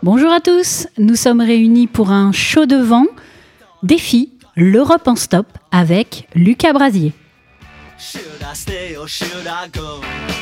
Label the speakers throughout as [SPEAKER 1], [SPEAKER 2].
[SPEAKER 1] Bonjour à tous, nous sommes réunis pour un show de vent, défi, l'Europe en stop avec Lucas Brasier.
[SPEAKER 2] Should I stay or should I go?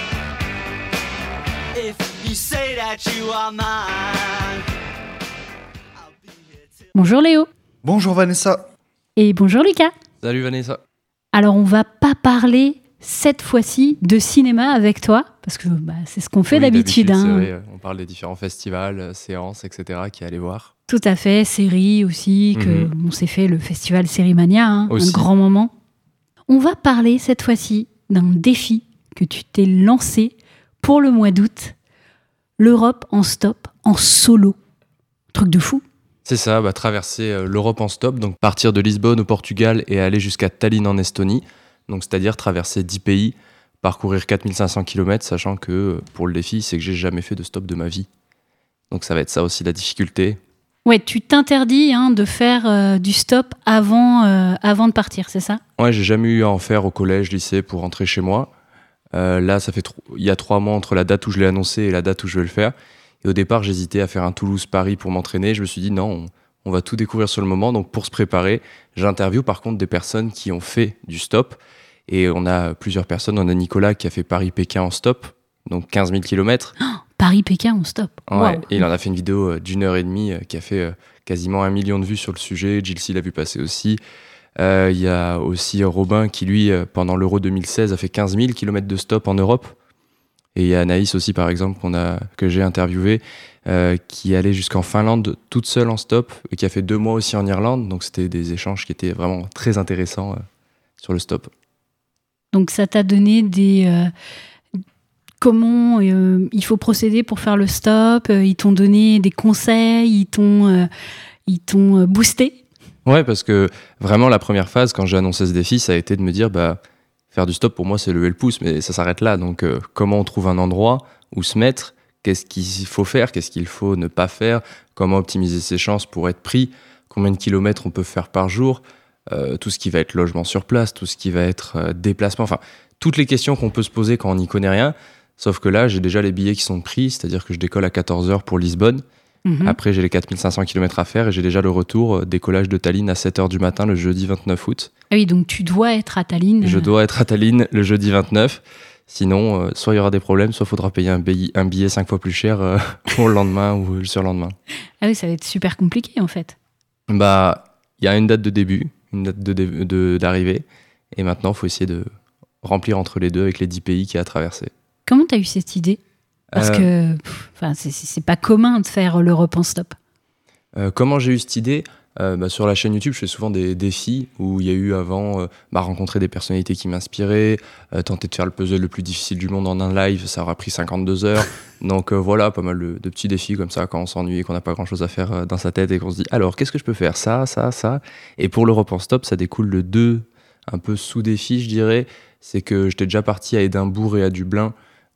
[SPEAKER 2] If you say that you are mine, I'll be here till...
[SPEAKER 1] Bonjour Léo.
[SPEAKER 3] Bonjour Vanessa.
[SPEAKER 1] Et bonjour Lucas.
[SPEAKER 4] Salut Vanessa.
[SPEAKER 1] Alors on va pas parler cette fois-ci de cinéma avec toi, parce que c'est ce qu'on fait d'habitude.
[SPEAKER 4] C'est vrai, on parle des différents festivals, séances, etc. qui allaient voir.
[SPEAKER 1] Tout à fait, séries aussi, on s'est fait le festival Sérimania, un grand moment. On va parler cette fois-ci d'un défi que tu t'es lancé pour le mois d'août, l'Europe en stop, en solo. Truc de fou.
[SPEAKER 4] C'est ça, traverser l'Europe en stop, donc partir de Lisbonne au Portugal et aller jusqu'à Tallinn en Estonie, donc c'est-à-dire traverser 10 pays, parcourir 4500 km, sachant que pour le défi, c'est que j'ai jamais fait de stop de ma vie. Donc ça va être ça aussi la difficulté.
[SPEAKER 1] Ouais, tu t'interdis de faire du stop avant de partir, c'est ça ?
[SPEAKER 4] Ouais, j'ai jamais eu à en faire au collège, lycée pour rentrer chez moi. Là, il y a 3 mois entre la date où je l'ai annoncé et la date où je vais le faire. Et au départ, j'hésitais à faire un Toulouse-Paris pour m'entraîner. Je me suis dit non, on va tout découvrir sur le moment. Donc pour se préparer, j'interviewe par contre des personnes qui ont fait du stop. Et on a plusieurs personnes. On a Nicolas qui a fait Paris-Pékin en stop, donc 15 000 km.
[SPEAKER 1] Oh, Paris-Pékin en stop.
[SPEAKER 4] Ouais,
[SPEAKER 1] wow.
[SPEAKER 4] Et il en a fait une vidéo d'1h30 qui a fait quasiment 1 million de vues sur le sujet. Gilles l'a vu passer aussi. Il y a aussi Robin qui, lui, pendant l'Euro 2016, a fait 15 000 km de stop en Europe. Et il y a Anaïs aussi, par exemple, que j'ai interviewé, qui allait jusqu'en Finlande toute seule en stop, et qui a fait 2 mois aussi en Irlande. Donc c'était des échanges qui étaient vraiment très intéressants sur le stop.
[SPEAKER 1] Donc ça t'a donné comment il faut procéder pour faire le stop, ils t'ont donné des conseils, ils t'ont boosté.
[SPEAKER 4] Ouais, parce que vraiment la première phase, quand j'ai annoncé ce défi, ça a été de me dire faire du stop pour moi c'est lever le pouce, mais ça s'arrête là. Donc comment on trouve un endroit où se mettre, qu'est-ce qu'il faut faire, qu'est-ce qu'il faut ne pas faire, comment optimiser ses chances pour être pris, combien de kilomètres on peut faire par jour, tout ce qui va être logement sur place, tout ce qui va être déplacement, enfin toutes les questions qu'on peut se poser quand on n'y connaît rien. Sauf que là, j'ai déjà les billets qui sont pris, c'est-à-dire que je décolle à 14h pour Lisbonne. Après, j'ai les 4500 km à faire et j'ai déjà le retour, décollage de Tallinn à 7h du matin le jeudi 29 août.
[SPEAKER 1] Ah oui, donc tu dois être à Tallinn.
[SPEAKER 4] Je dois être à Tallinn le jeudi 29. Sinon, soit il y aura des problèmes, soit il faudra payer un billet 5 fois plus cher pour le lendemain ou le surlendemain.
[SPEAKER 1] Ah oui, ça va être super compliqué en fait.
[SPEAKER 4] Il y a une date de début, une date d'arrivée. Et maintenant, il faut essayer de remplir entre les deux avec les 10 pays qu'il y a à traverser.
[SPEAKER 1] Comment tu as eu cette idée ? Parce que c'est pas commun de faire l'Europe en stop.
[SPEAKER 4] Comment j'ai eu cette idée ? Sur la chaîne YouTube, je fais souvent des défis où il y a eu avant rencontrer des personnalités qui m'inspiraient, tenter de faire le puzzle le plus difficile du monde en un live, ça aura pris 52 heures. Donc voilà, pas mal de petits défis comme ça quand on s'ennuie et qu'on n'a pas grand chose à faire dans sa tête et qu'on se dit alors qu'est-ce que je peux faire ? Ça. Et pour l'Europe en stop, ça découle de 2 un peu sous-défis, je dirais. C'est que j'étais déjà parti à Édimbourg et à Dublin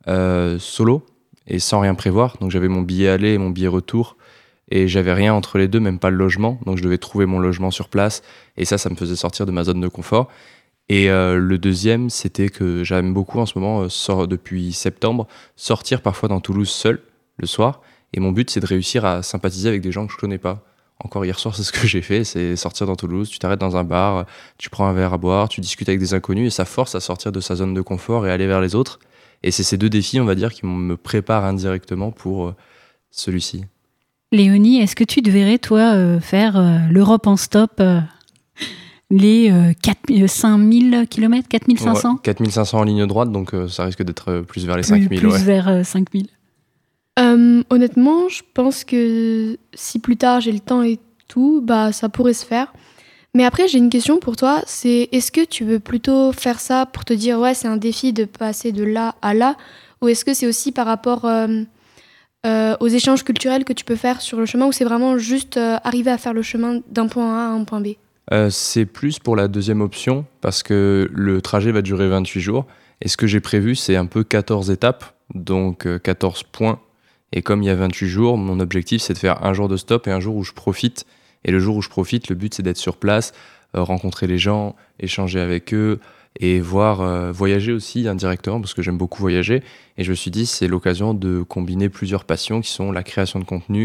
[SPEAKER 4] solo et sans rien prévoir. Donc j'avais mon billet aller et mon billet retour. Et j'avais rien entre les deux, même pas le logement. Donc je devais trouver mon logement sur place. Et ça me faisait sortir de ma zone de confort. Et le deuxième, c'était que j'aime beaucoup en ce moment, depuis septembre, sortir parfois dans Toulouse seul, le soir. Et mon but, c'est de réussir à sympathiser avec des gens que je connais pas. Encore hier soir, c'est ce que j'ai fait, c'est sortir dans Toulouse. Tu t'arrêtes dans un bar, tu prends un verre à boire, tu discutes avec des inconnus. Et ça force à sortir de sa zone de confort et aller vers les autres. Et c'est ces 2 défis, on va dire, qui me préparent indirectement pour celui-ci.
[SPEAKER 1] Léonie, est-ce que tu devrais, toi, faire l'Europe en stop les 5000 km, 4500
[SPEAKER 4] ouais, 4500 en ligne droite, donc ça risque d'être plus vers les 5000.
[SPEAKER 1] Plus vers 5000.
[SPEAKER 5] Honnêtement, je pense que si plus tard j'ai le temps et tout, ça pourrait se faire. Mais après, j'ai une question pour toi, c'est est-ce que tu veux plutôt faire ça pour te dire ouais, c'est un défi de passer de là à là, ou est-ce que c'est aussi par rapport aux échanges culturels que tu peux faire sur le chemin, ou c'est vraiment juste arriver à faire le chemin d'un point A à un point B ?
[SPEAKER 4] C'est plus pour la deuxième option, parce que le trajet va durer 28 jours, et ce que j'ai prévu, c'est un peu 14 étapes, donc 14 points. Et comme il y a 28 jours, mon objectif, c'est de faire un jour de stop et un jour où je profite. Et le jour où je profite, le but, c'est d'être sur place, rencontrer les gens, échanger avec eux et voyager aussi indirectement, parce que j'aime beaucoup voyager. Et je me suis dit, c'est l'occasion de combiner plusieurs passions qui sont la création de contenu,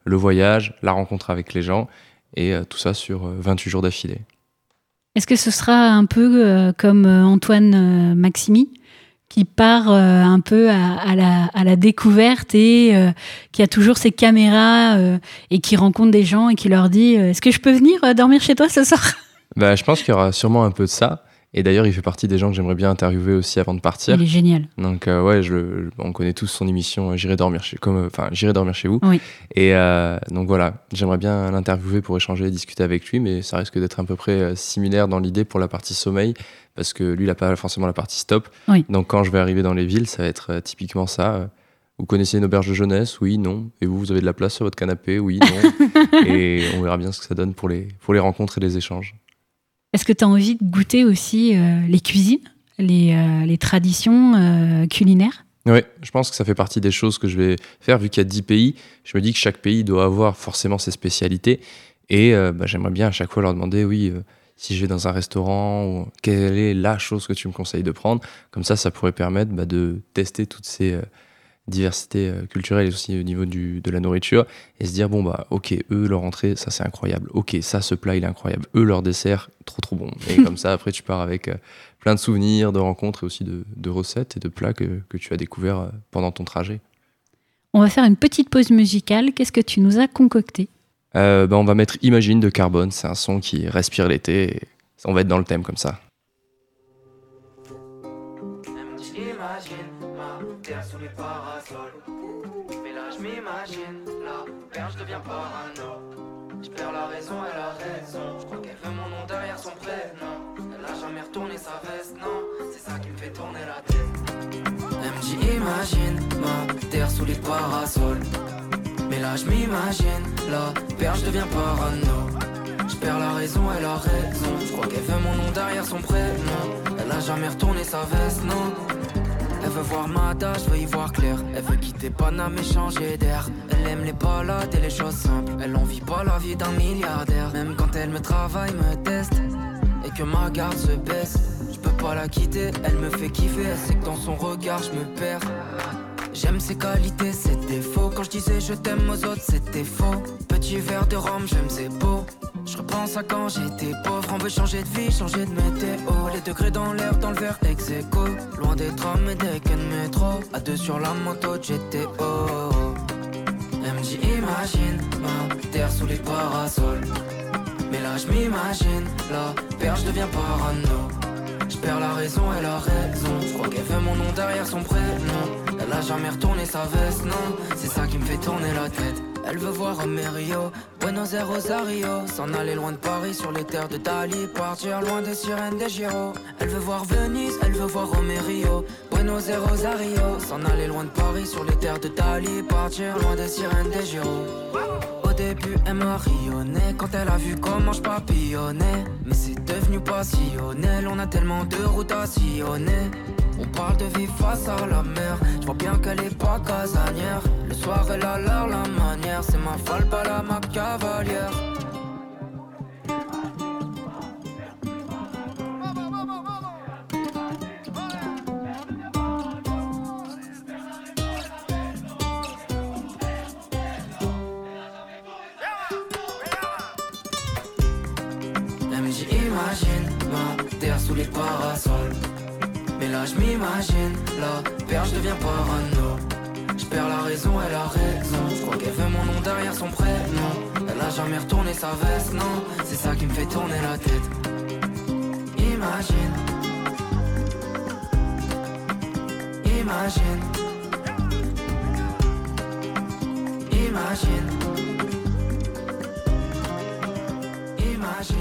[SPEAKER 4] le voyage, la rencontre avec les gens, et tout ça sur 28 jours d'affilée.
[SPEAKER 1] Est-ce que ce sera un peu comme Antoine Maximi, qui part un peu à la découverte et qui a toujours ses caméras et qui rencontre des gens et qui leur dit « Est-ce que je peux venir dormir chez toi ce soir ?»
[SPEAKER 4] Je pense qu'il y aura sûrement un peu de ça. Et d'ailleurs, il fait partie des gens que j'aimerais bien interviewer aussi avant de partir.
[SPEAKER 1] Il est génial.
[SPEAKER 4] Donc on connaît tous son émission J'irai dormir chez vous.
[SPEAKER 1] Oui.
[SPEAKER 4] Et donc voilà, j'aimerais bien l'interviewer pour échanger et discuter avec lui, mais ça risque d'être à peu près similaire dans l'idée pour la partie sommeil, parce que lui, il n'a pas forcément la partie stop.
[SPEAKER 1] Oui.
[SPEAKER 4] Donc quand je vais arriver dans les villes, ça va être typiquement ça. Vous connaissez une auberge de jeunesse ? Oui, non. Et vous avez de la place sur votre canapé ? Oui, non. Et on verra bien ce que ça donne pour les rencontres et les échanges.
[SPEAKER 1] Est-ce que tu as envie de goûter aussi les cuisines, les traditions culinaires ?
[SPEAKER 4] Oui, je pense que ça fait partie des choses que je vais faire. Vu qu'il y a 10 pays, je me dis que chaque pays doit avoir forcément ses spécialités. Et j'aimerais bien à chaque fois leur demander, si je vais dans un restaurant, quelle est la chose que tu me conseilles de prendre ? Comme ça pourrait permettre de tester toutes ces diversité culturelle et aussi au niveau de la nourriture, et se dire ok, eux leur entrée ça c'est incroyable, ok ça ce plat il est incroyable, eux leur dessert trop bon, et comme ça après tu pars avec plein de souvenirs, de rencontres et aussi de recettes et de plats que tu as découverts pendant ton trajet.
[SPEAKER 1] On va faire une petite pause musicale. Qu'est-ce que tu nous as concocté ?
[SPEAKER 4] On va mettre Imagine de Carbone, c'est un son qui respire l'été et on va être dans le thème comme ça.
[SPEAKER 3] Sous les parasols, mais là je m'imagine, la perche devient parano. Je perds la raison, elle a raison. Je crois qu'elle veut mon nom derrière son prénom. Elle a jamais retourné sa veste, non. C'est ça qui me fait tourner la tête. Elle me dit imagine, ma terre sous les parasols, mais là je m'imagine, la perche devient parano. Je perds la raison, elle a raison. Je crois qu'elle veut mon nom derrière son prénom. Elle a jamais retourné sa veste, non. Elle veut voir ma tâche, je veux y voir clair. Elle veut quitter Paname et changer d'air. Elle aime les balades et les choses simples. Elle en vit pas la vie d'un milliardaire. Même quand elle me travaille, me teste et que ma garde se baisse, je peux pas la quitter, elle me fait kiffer. Elle sait que dans son regard je me perds. J'aime ses qualités, ses défauts. Quand je disais je t'aime aux autres, c'était faux. Petit verre de rhum, j'aime c'est beau. Je repense à quand j'étais pauvre. On veut changer de vie, changer de météo. Les degrés dans l'air, dans le verre ex-aequo. Loin des trams et des quais de métro. À deux sur la moto de GTO. Elle me dit imagine, ma terre sous les parasols, mais là je m'imagine, la perche devient parano. Je perds la raison, elle a raison. Je crois qu'elle veut mon nom derrière son prénom. Elle a jamais retourné sa veste, non. C'est ça qui me fait tourner la tête. Elle veut voir Rio, Buenos Aires, Rosario. S'en aller loin de Paris sur les terres de Dali. Partir loin des sirènes des Giro. Elle veut voir Venise, elle veut voir Rio, Buenos Aires, Rosario. S'en aller loin de Paris sur les terres de Dali. Partir loin des sirènes des Giro. Au début elle m'a rayonné quand elle a vu comment je papillonnais. Mais c'est devenu passionnel, on a tellement de routes à sillonner. On parle de vie face à la mer, je vois bien qu'elle est pas casanière. Le soir elle a l'air la manière, c'est ma folle, pas la ma cavalière. Elle me dit imagine, ma terre sous les parasols, mais là je m'imagine, la perche devient parano. Je perds la raison, elle a raison. Je crois qu'elle veut mon nom derrière son prénom. Elle a jamais retourné sa veste, non. C'est ça qui me fait tourner la tête. Imagine, imagine, imagine, imagine.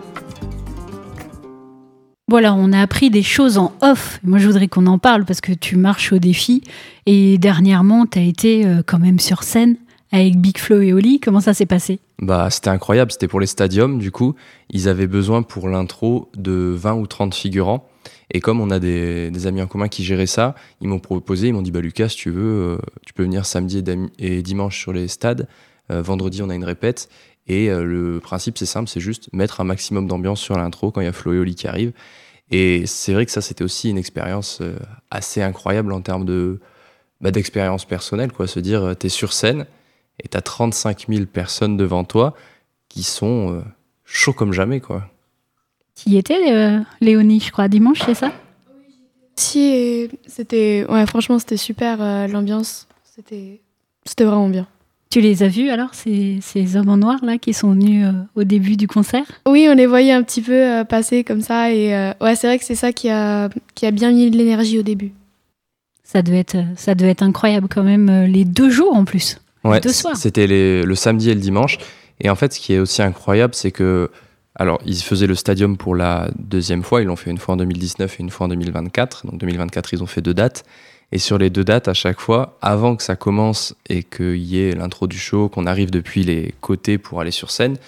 [SPEAKER 1] Voilà, on a appris des choses en off. Moi, je voudrais qu'on en parle parce que tu marches au défi. Et dernièrement, tu as été quand même sur scène avec Big Flo et Oli. Comment ça s'est passé ?
[SPEAKER 4] C'était incroyable. C'était pour les stadiums, du coup. Ils avaient besoin pour l'intro de 20 ou 30 figurants. Et comme on a des amis en commun qui géraient ça, ils m'ont proposé, ils m'ont dit Lucas, si tu veux, tu peux venir samedi et dimanche sur les stades. Vendredi, on a une répète. Et le principe, c'est simple, c'est juste mettre un maximum d'ambiance sur l'intro quand il y a Flo et Oli qui arrivent. Et c'est vrai que ça, c'était aussi une expérience assez incroyable en termes d'expérience personnelle, quoi. Se dire, t'es sur scène et t'as 35 000 personnes devant toi qui sont chauds comme jamais, quoi.
[SPEAKER 1] Tu y étais, Léonie, je crois, dimanche, c'est ça?
[SPEAKER 5] Si, et c'était... Ouais, franchement, c'était super, l'ambiance. C'était vraiment bien.
[SPEAKER 1] Tu les as vus alors, ces hommes en noir là qui sont venus au début du concert?
[SPEAKER 5] Oui, on les voyait un petit peu passer comme ça. Et ouais, c'est vrai que c'est ça qui a bien mis de l'énergie au début.
[SPEAKER 1] Ça devait être incroyable quand même, les 2 jours en plus.
[SPEAKER 4] Ouais,
[SPEAKER 1] les 2 soirs.
[SPEAKER 4] c'était le samedi et le dimanche. Et en fait, ce qui est aussi incroyable, c'est que... Alors, ils faisaient le stadium pour la 2e fois. Ils l'ont fait une fois en 2019 et une fois en 2024. Donc 2024, ils ont fait 2 dates. Et sur les 2 dates, à chaque fois, avant que ça commence et qu'il y ait l'intro du show, qu'on arrive depuis les côtés pour aller sur scène,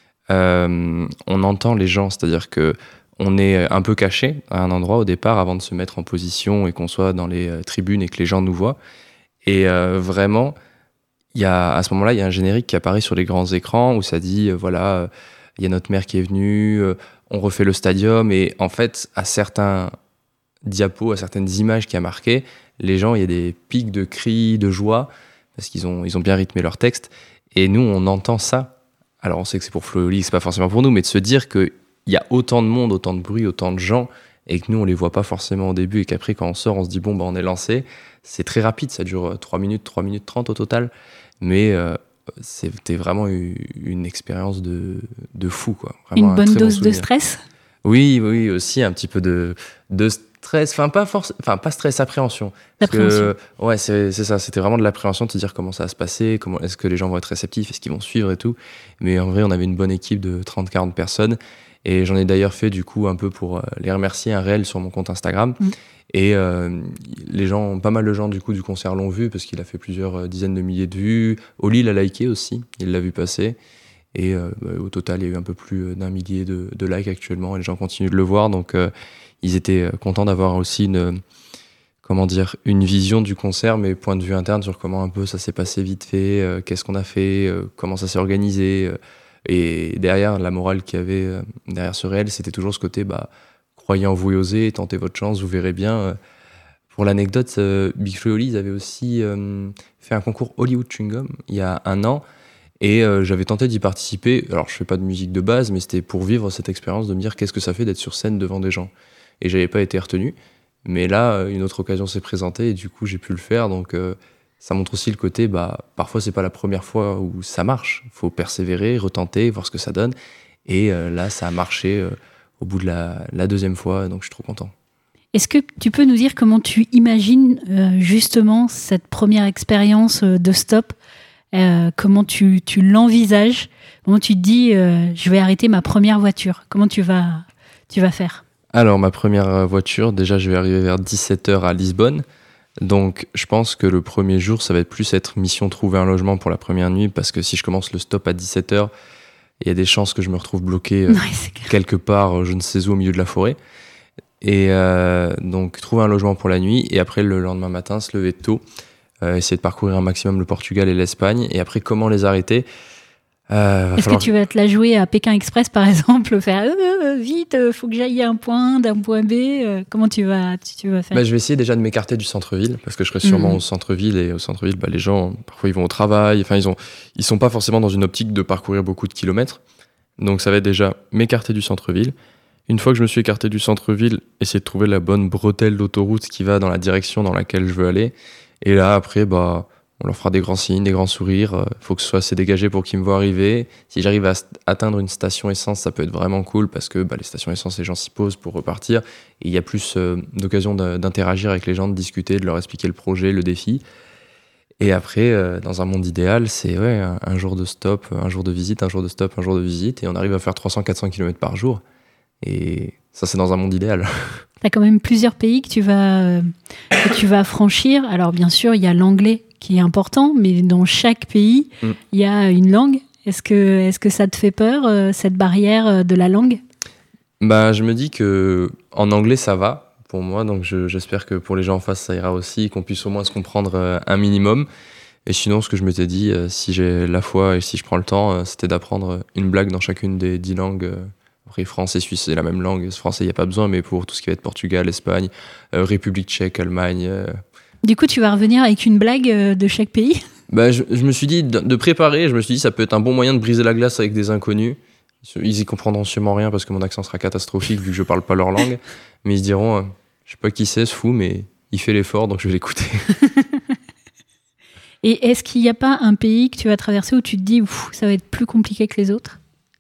[SPEAKER 4] on entend les gens. C'est-à-dire qu'on est un peu caché à un endroit au départ avant de se mettre en position et qu'on soit dans les tribunes et que les gens nous voient. Et vraiment, à ce moment-là, il y a un générique qui apparaît sur les grands écrans où ça dit, voilà, il y a notre maire qui est venue, on refait le stadium. Et en fait, à certains diapos, à certaines images qui a marqué, les gens, il y a des pics de cris, de joie, parce qu'ils ont bien rythmé leur texte. Et nous, on entend ça. Alors, on sait que c'est pour Flo et Oli, c'est pas forcément pour nous, mais de se dire qu'il y a autant de monde, autant de bruit, autant de gens, et que nous, on les voit pas forcément au début, et qu'après, quand on sort, on se dit, bon, on est lancé. C'est très rapide, ça dure 3 minutes 30 au total. Mais c'était vraiment une expérience de fou, quoi. Vraiment
[SPEAKER 1] une bonne dose de stress?
[SPEAKER 4] Oui, aussi, un petit peu de stress, pas stress, appréhension. Ouais, c'est ça, c'était vraiment de l'appréhension de te dire comment ça va se passer, comment est-ce que les gens vont être réceptifs, est-ce qu'ils vont suivre et tout. Mais en vrai, on avait une bonne équipe de 30-40 personnes et j'en ai d'ailleurs fait du coup un peu pour les remercier, un réel sur mon compte Instagram. Et pas mal de gens du coup du concert l'ont vu parce qu'il a fait plusieurs dizaines de milliers de vues. Oli l'a liké aussi, il l'a vu passer. Et au total, il y a eu un peu plus d'1 millier de likes actuellement et les gens continuent de le voir. Donc, ils étaient contents d'avoir aussi une vision du concert, mais point de vue interne sur comment un peu ça s'est passé vite fait, qu'est-ce qu'on a fait, comment ça s'est organisé. Et derrière, la morale qu'il y avait derrière ce réel, c'était toujours ce côté, croyez en vous et osez, tentez votre chance, vous verrez bien. Pour l'anecdote, Big Flo et Oli, ils avaient aussi fait un concours Hollywood Chewing Gum il y a 1 an. Et j'avais tenté d'y participer. Alors, je fais pas de musique de base, mais c'était pour vivre cette expérience de me dire qu'est-ce que ça fait d'être sur scène devant des gens. Et j'avais pas été retenu. Mais là, une autre occasion s'est présentée et du coup, j'ai pu le faire. Donc, ça montre aussi le côté, parfois, c'est pas la première fois où ça marche. Faut persévérer, retenter, voir ce que ça donne. Et là, ça a marché au bout de la 2e fois. Donc, je suis trop content.
[SPEAKER 1] Est-ce que tu peux nous dire comment tu imagines justement cette première expérience de stop? Comment tu l'envisages? Comment tu te dis je vais arrêter ma première voiture? Comment tu vas faire?
[SPEAKER 4] Alors, ma première voiture, déjà, je vais arriver vers 17h à Lisbonne. Donc, je pense que le premier jour, ça va plus être mission trouver un logement pour la première nuit, parce que si je commence le stop à 17h, il y a des chances que je me retrouve bloqué quelque part, je ne sais où, au milieu de la forêt. Et donc, trouver un logement pour la nuit, et après, le lendemain matin, se lever tôt, essayer de parcourir un maximum le Portugal et l'Espagne, et après, comment les arrêter?
[SPEAKER 1] Est-ce que tu vas te la jouer à Pékin Express, par exemple, faire vite, faut que j'aille à un point, d'un point B, comment tu vas faire?
[SPEAKER 4] Je vais essayer déjà de m'écarter du centre-ville, parce que je serai sûrement au centre-ville, et au centre-ville, les gens, parfois, ils vont au travail, enfin, ils sont pas forcément dans une optique de parcourir beaucoup de kilomètres. Donc, ça va être déjà m'écarter du centre-ville. Une fois que je me suis écarté du centre-ville, essayer de trouver la bonne bretelle d'autoroute qui va dans la direction dans laquelle je veux aller. Et là, après, on leur fera des grands signes, des grands sourires. Faut que ce soit assez dégagé pour qu'ils me voient arriver. Si j'arrive à atteindre une station essence, ça peut être vraiment cool parce que les stations essence, les gens s'y posent pour repartir. Et il y a plus d'occasion d'interagir avec les gens, de discuter, de leur expliquer le projet, le défi. Et après, dans un monde idéal, c'est un jour de stop, un jour de visite, un jour de stop, un jour de visite. Et on arrive à faire 300-400 km par jour. Et ça, c'est dans un monde idéal.
[SPEAKER 1] Tu as quand même plusieurs pays que tu vas franchir. Alors, bien sûr, il y a l'anglais qui est important, mais dans chaque pays, il y a une langue. Est-ce que ça te fait peur, cette barrière de la langue?
[SPEAKER 4] Je me dis qu'en anglais, ça va pour moi. Donc, j'espère que pour les gens en face, ça ira aussi, qu'on puisse au moins se comprendre un minimum. Et sinon, ce que je m'étais dit, si j'ai la foi et si je prends le temps, c'était d'apprendre une blague dans chacune des 10 langues. Après, français, suisse, c'est la même langue. Français, il n'y a pas besoin, mais pour tout ce qui va être Portugal, Espagne, République tchèque, Allemagne.
[SPEAKER 1] Du coup, tu vas revenir avec une blague de chaque pays?
[SPEAKER 4] Je me suis dit, de préparer, je me suis dit, ça peut être un bon moyen de briser la glace avec des inconnus. Ils y comprendront sûrement rien parce que mon accent sera catastrophique vu que je parle pas leur langue. Mais ils se diront, je sais pas qui c'est ce fou, mais il fait l'effort, donc je vais l'écouter.
[SPEAKER 1] Et est-ce qu'il n'y a pas un pays que tu vas traverser où tu te dis, ça va être plus compliqué que les autres ?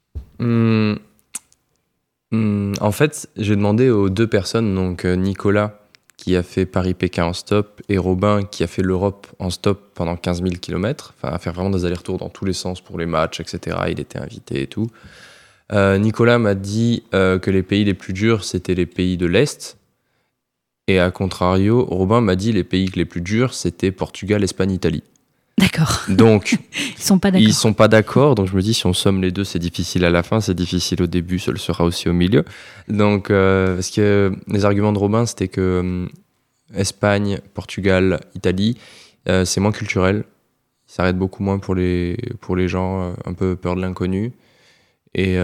[SPEAKER 4] En fait, j'ai demandé aux 2 personnes, donc Nicolas, qui a fait Paris-Pékin en stop, et Robin, qui a fait l'Europe en stop pendant 15 000 km, enfin à faire vraiment des allers-retours dans tous les sens pour les matchs, etc. Il était invité et tout. Nicolas m'a dit que les pays les plus durs, c'était les pays de l'Est. Et à contrario, Robin m'a dit les pays les plus durs, c'était Portugal, Espagne, Italie.
[SPEAKER 1] D'accord.
[SPEAKER 4] Donc,
[SPEAKER 1] ils sont pas d'accord.
[SPEAKER 4] Donc je me dis, si on somme les deux, c'est difficile à la fin, c'est difficile au début, ça le sera aussi au milieu. Donc, parce que les arguments de Robin, c'était que Espagne, Portugal, Italie, c'est moins culturel. Ça s'arrête beaucoup moins pour les gens un peu peur de l'inconnu. Et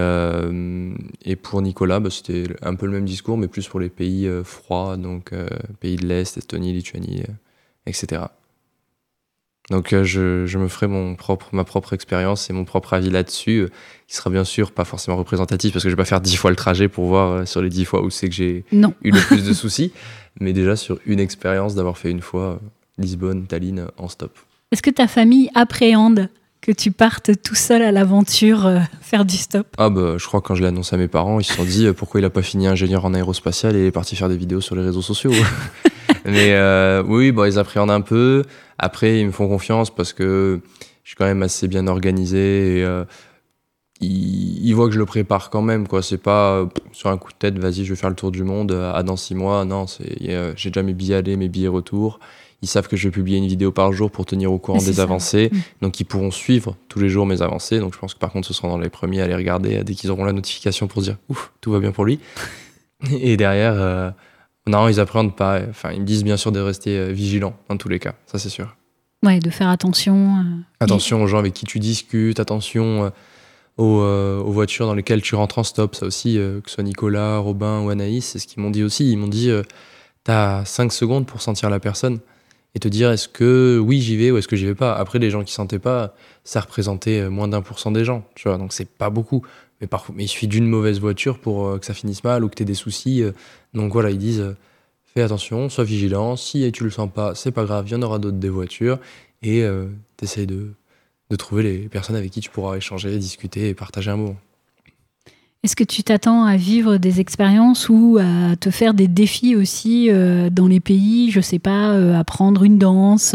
[SPEAKER 4] pour Nicolas, c'était un peu le même discours, mais plus pour les pays froids, donc pays de l'Est, Estonie, Lituanie, etc. Donc je me ferai ma propre expérience et mon propre avis là-dessus, qui sera bien sûr pas forcément représentatif, parce que je vais pas faire 10 fois le trajet pour voir sur les 10 fois où c'est que j'ai eu le plus de soucis, mais déjà sur une expérience d'avoir fait une fois Lisbonne, Tallinn en stop.
[SPEAKER 1] Est-ce que ta famille appréhende que tu partes tout seul à l'aventure faire du stop ?
[SPEAKER 4] Je crois que quand je l'ai annoncé à mes parents, ils se sont dit pourquoi il a pas fini ingénieur en aérospatial et est parti faire des vidéos sur les réseaux sociaux. Mais oui, ils appréhendent un peu. Après, ils me font confiance parce que je suis quand même assez bien organisé et ils voient que je le prépare quand même, quoi. C'est pas sur un coup de tête, vas-y, je vais faire le tour du monde dans 6 mois. Non, j'ai déjà mes billets aller, mes billets retour. Ils savent que je vais publier une vidéo par jour pour tenir au courant des avancées. Donc, ils pourront suivre tous les jours mes avancées. Donc, je pense que par contre, ce seront dans les premiers à les regarder dès qu'ils auront la notification pour se dire « Ouf, tout va bien pour lui ». Et derrière, non, ils appréhendent pas. Enfin, ils me disent bien sûr de rester vigilants dans tous les cas. Ça, c'est sûr.
[SPEAKER 1] Ouais, de faire attention.
[SPEAKER 4] Attention aux gens avec qui tu discutes. Attention aux voitures dans lesquelles tu rentres en stop. Ça aussi, que ce soit Nicolas, Robin ou Anaïs, c'est ce qu'ils m'ont dit aussi. Ils m'ont dit t'as 5 secondes pour sentir la personne et te dire est-ce que oui j'y vais ou est-ce que j'y vais pas. Après, les gens qui sentaient pas, ça représentait moins d'1% des gens, tu vois, donc c'est pas beaucoup, mais il suffit d'une mauvaise voiture pour que ça finisse mal ou que t'aies des soucis, donc voilà, ils disent fais attention, sois vigilant, si tu le sens pas, c'est pas grave, il y en aura d'autres des voitures, et t'essayes de trouver les personnes avec qui tu pourras échanger, discuter et partager un moment.
[SPEAKER 1] Est-ce que tu t'attends à vivre des expériences ou à te faire des défis aussi dans les pays, je sais pas, apprendre une danse,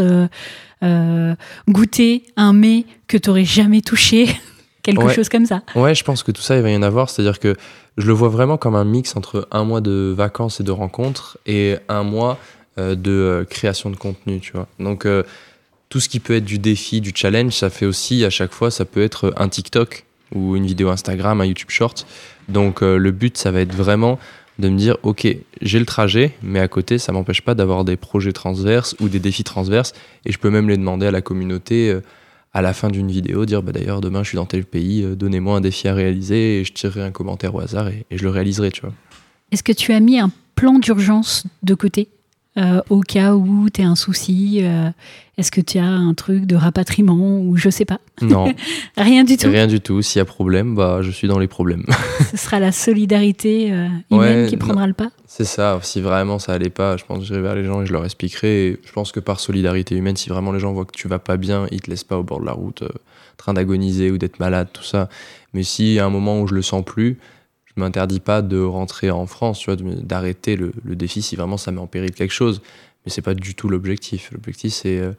[SPEAKER 1] goûter un mets que tu n'aurais jamais touché, quelque chose comme ça?
[SPEAKER 4] Ouais, je pense que tout ça, il va y en avoir. C'est-à-dire que je le vois vraiment comme un mix entre un mois de vacances et de rencontres et un mois de création de contenu, tu vois. Donc, tout ce qui peut être du défi, du challenge, ça fait aussi, à chaque fois, ça peut être un TikTok ou une vidéo Instagram, un YouTube Short. Donc le but, ça va être vraiment de me dire, ok, j'ai le trajet, mais à côté, ça m'empêche pas d'avoir des projets transverses ou des défis transverses, et je peux même les demander à la communauté à la fin d'une vidéo, dire d'ailleurs demain je suis dans tel pays, donnez-moi un défi à réaliser, et je tirerai un commentaire au hasard et je le réaliserai, tu vois.
[SPEAKER 1] Est-ce que tu as mis un plan d'urgence de côté au cas où tu as un souci? Est-ce que tu as un truc de rapatriement ou je sais pas?
[SPEAKER 4] Non.
[SPEAKER 1] Rien du tout?
[SPEAKER 4] Rien du tout. S'il y a problème, je suis dans les problèmes.
[SPEAKER 1] Ce sera la solidarité humaine qui prendra le pas? C'est
[SPEAKER 4] ça. Si vraiment ça allait pas, je pense que j'irai vers les gens et je leur expliquerai. Et je pense que par solidarité humaine, si vraiment les gens voient que tu vas pas bien, ils te laissent pas au bord de la route, en train d'agoniser ou d'être malade, tout ça. Mais si à un moment où je le sens plus, je m'interdis pas de rentrer en France, tu vois, d'arrêter le défi si vraiment ça met en péril quelque chose. Mais c'est pas du tout l'objectif. L'objectif,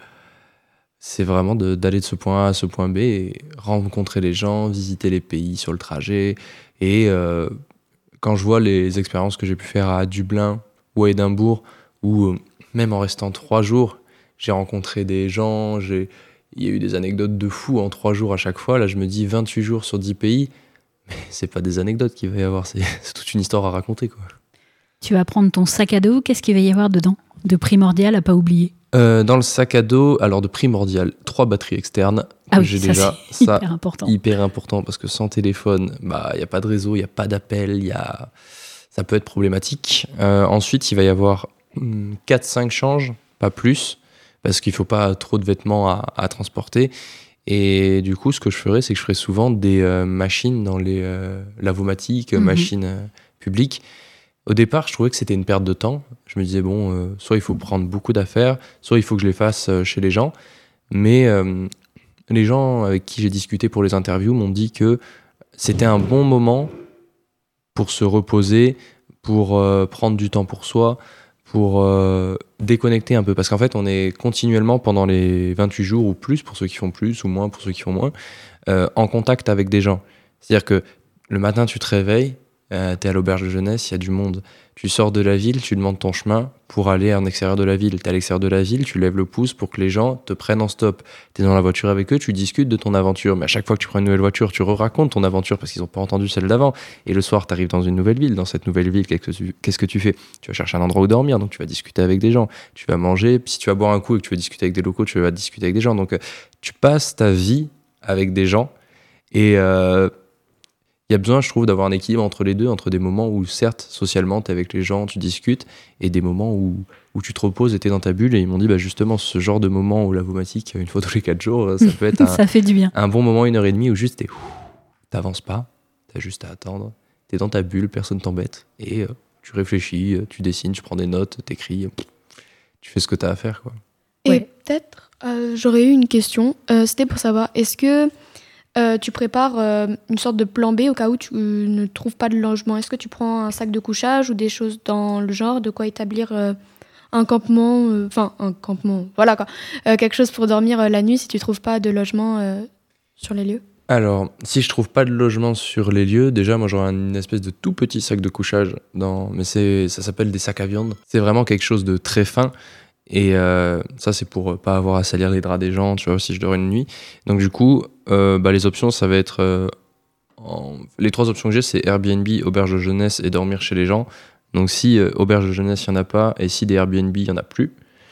[SPEAKER 4] c'est vraiment d'aller de ce point A à ce point B et rencontrer les gens, visiter les pays sur le trajet. Et quand je vois les expériences que j'ai pu faire à Dublin ou à Édimbourg, où même en restant 3 jours, j'ai rencontré des gens, il y a eu des anecdotes de fous en 3 jours à chaque fois. Là, je me dis 28 jours sur 10 pays. Mais c'est pas des anecdotes qu'il va y avoir, c'est toute une histoire à raconter, quoi.
[SPEAKER 1] Tu vas prendre ton sac à dos, qu'est-ce qu'il va y avoir dedans de primordial à pas oublier?
[SPEAKER 4] Dans le sac à dos, alors de primordial, 3 batteries externes.
[SPEAKER 1] Ah oui,
[SPEAKER 4] j'ai
[SPEAKER 1] ça
[SPEAKER 4] déjà,
[SPEAKER 1] c'est hyper important.
[SPEAKER 4] Hyper important parce que sans téléphone, y a pas de réseau, y a pas d'appel, ça peut être problématique. Ensuite, il va y avoir 4-5 changes, pas plus, parce qu'il faut pas trop de vêtements à transporter. Et du coup, ce que je ferais, c'est que je ferais souvent des machines dans les lavomatiques, machines publiques. Au départ, je trouvais que c'était une perte de temps. Je me disais, bon, soit il faut prendre beaucoup d'affaires, soit il faut que je les fasse chez les gens. Mais les gens avec qui j'ai discuté pour les interviews m'ont dit que c'était un bon moment pour se reposer, pour prendre du temps pour soi, pour déconnecter un peu. Parce qu'en fait, on est continuellement, pendant les 28 jours ou plus, pour ceux qui font plus ou moins, pour ceux qui font moins, en contact avec des gens. C'est-à-dire que le matin, tu te réveilles, t'es à l'auberge de jeunesse, il y a du monde. Tu sors de la ville, tu demandes ton chemin pour aller en extérieur de la ville. T'es à l'extérieur de la ville, tu lèves le pouce pour que les gens te prennent en stop. T'es dans la voiture avec eux, tu discutes de ton aventure. Mais à chaque fois que tu prends une nouvelle voiture, tu racontes ton aventure parce qu'ils n'ont pas entendu celle d'avant. Et le soir, t'arrives dans une nouvelle ville. Dans cette nouvelle ville, qu'est-ce que tu fais ? Tu vas chercher un endroit où dormir, donc tu vas discuter avec des gens. Tu vas manger. Si tu vas boire un coup et que tu veux discuter avec des locaux, tu vas discuter avec des gens. Donc tu passes ta vie avec des gens. Et il y a besoin, je trouve, d'avoir un équilibre entre les deux, entre des moments où, certes, socialement, t'es avec les gens, tu discutes, et des moments où tu te reposes et t'es dans ta bulle. Et ils m'ont dit, justement, ce genre de moment où l'avomatique, une fois tous les 4 jours, ça peut être
[SPEAKER 1] ça fait du bien.
[SPEAKER 4] Un bon moment, 1h30, où juste t'avances pas, t'as juste à attendre, t'es dans ta bulle, personne t'embête, et tu réfléchis, tu dessines, tu prends des notes, t'écris, tu fais ce que t'as à faire, quoi.
[SPEAKER 5] Et peut-être, j'aurais eu une question, c'était pour savoir, est-ce que tu prépares une sorte de plan B au cas où tu ne trouves pas de logement. Est-ce que tu prends un sac de couchage ou des choses dans le genre, de quoi établir un campement, un campement, voilà quoi, quelque chose pour dormir la nuit si tu trouves pas de logement sur les lieux?
[SPEAKER 4] Alors, si je trouve pas de logement sur les lieux, déjà moi j'aurai une espèce de tout petit sac de couchage, mais ça s'appelle des sacs à viande. C'est vraiment quelque chose de très fin. Et ça, c'est pour pas avoir à salir les draps des gens, tu vois, si je dors une nuit. Donc du coup, les options, ça va être... Les 3 options que j'ai, c'est Airbnb, auberge de jeunesse et dormir chez les gens. Donc si auberge de jeunesse, il n'y en a pas, et si des Airbnb, il n'y en a plus,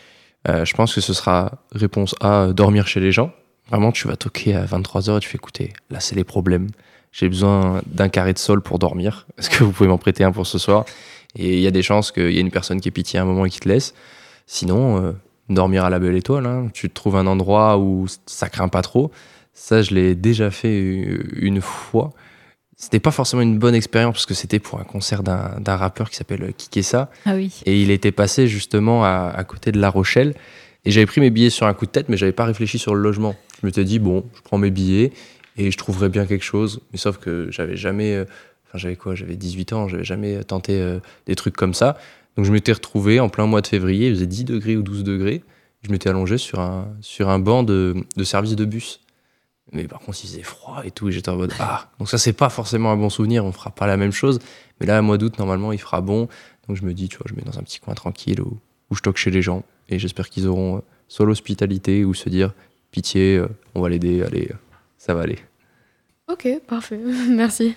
[SPEAKER 4] je pense que ce sera réponse A, dormir chez les gens. Vraiment, tu vas toquer à 23h et tu fais, écoutez, là, c'est les problèmes. J'ai besoin d'un carré de sol pour dormir. Est-ce que vous pouvez m'en prêter un pour ce soir ? Et il y a des chances qu'il y ait une personne qui ait pitié à un moment et qui te laisse. Sinon, dormir à la belle étoile, hein. Tu te trouves un endroit où ça craint pas trop. Ça, je l'ai déjà fait une fois. C'était pas forcément une bonne expérience parce que c'était pour un concert d'un rappeur qui s'appelle Kikessa.
[SPEAKER 1] Ah oui.
[SPEAKER 4] Et il était passé justement à côté de La Rochelle. Et j'avais pris mes billets sur un coup de tête, mais j'avais pas réfléchi sur le logement. Je m'étais dit, bon, je prends mes billets et je trouverai bien quelque chose. Mais sauf que j'avais jamais... J'avais 18 ans, j'avais jamais tenté des trucs comme ça. Donc je m'étais retrouvé en plein mois de février, il faisait 10 degrés ou 12 degrés. Je m'étais allongé sur un banc de service de bus. Mais par contre, il faisait froid et tout, et j'étais en mode donc ça, c'est pas forcément un bon souvenir, on fera pas la même chose. Mais là, mois d'août, normalement, il fera bon. Donc je me dis, tu vois, je me mets dans un petit coin tranquille où je toque chez les gens. Et j'espère qu'ils auront soit l'hospitalité ou se dire, pitié, on va l'aider, allez, ça va aller.
[SPEAKER 5] Ok, parfait, merci.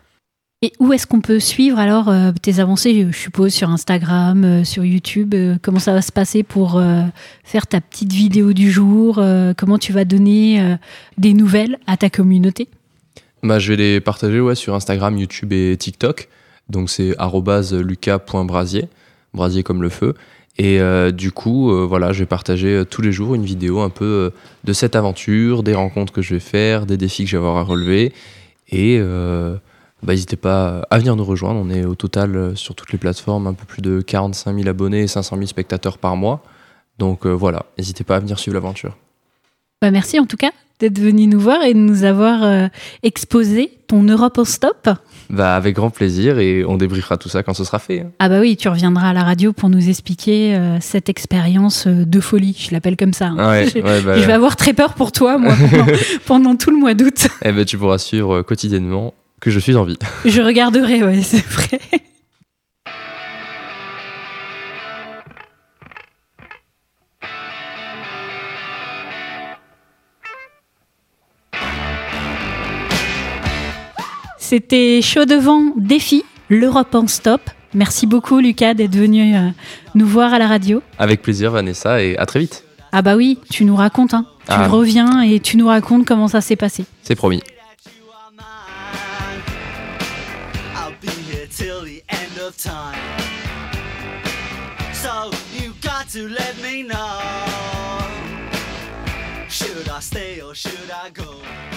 [SPEAKER 1] Et où est-ce qu'on peut suivre alors tes avancées, je suppose, sur Instagram, sur YouTube? Comment ça va se passer pour faire ta petite vidéo du jour? Comment tu vas donner des nouvelles à ta communauté?
[SPEAKER 4] Je vais les partager sur Instagram, YouTube et TikTok. Donc c'est @lucas.brasier, brasier comme le feu. Et du coup, je vais partager tous les jours une vidéo un peu de cette aventure, des rencontres que je vais faire, des défis que je vais avoir à relever. Et... n'hésitez pas à venir nous rejoindre. On est au total sur toutes les plateformes un peu plus de 45 000 abonnés et 500 000 spectateurs par mois. Donc n'hésitez pas à venir suivre l'aventure.
[SPEAKER 1] Merci en tout cas d'être venu nous voir et de nous avoir exposé ton Europe en stop.
[SPEAKER 4] Avec grand plaisir, et on débriefera tout ça quand ce sera fait. Hein.
[SPEAKER 1] Ah oui, tu reviendras à la radio pour nous expliquer cette expérience de folie, je l'appelle comme ça. Hein. Je vais avoir très peur pour toi, moi, pendant tout le mois d'août.
[SPEAKER 4] Tu pourras suivre quotidiennement que je suis en vie.
[SPEAKER 1] Je regarderai, c'est vrai. C'était Chaud Devant Défi, l'Europe en stop. Merci beaucoup Lucas d'être venu nous voir à la radio. Avec plaisir Vanessa, et à très vite. Oui, tu nous racontes, hein. Tu reviens et tu nous racontes comment ça s'est passé. C'est promis.
[SPEAKER 2] Till the end of time. So you got to let me know. stay or should I go?